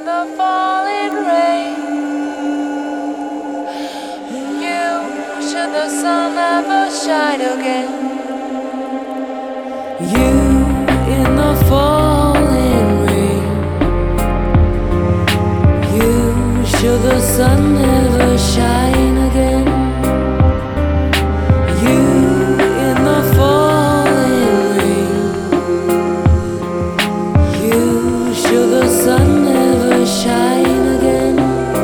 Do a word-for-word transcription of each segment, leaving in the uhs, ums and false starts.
the falling rain. You, should the sun ever shine again. You in the falling rain. You, should the sun ever shine again. You in the falling rain. You, should the sun ever shine again.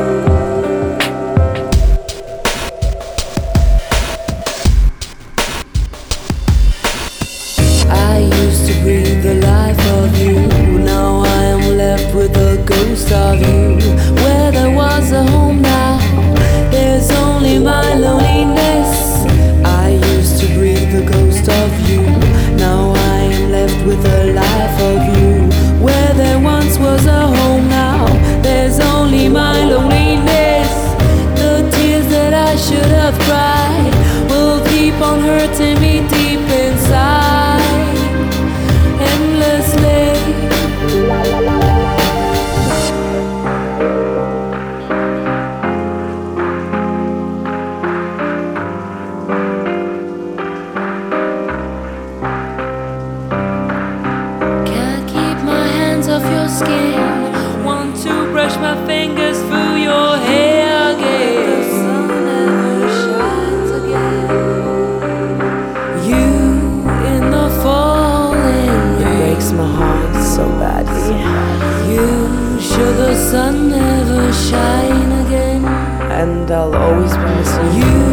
I used to breathe the life of you. Now I am left with the ghost of you. Where there was a home, now there's only my loneliness. I used to breathe the ghost of you. Now I am left with the life of you. Where there once was a home, now there's only my loneliness. The tears that I should have cried will keep on hurting me deep inside, endlessly. Can't keep my hands off your skin. Want to brush my fingers through your hair again. The sun never shines again. You in the falling rain. It breaks my heart so badly. You, should the sun never shine again. And I'll always be missing you. You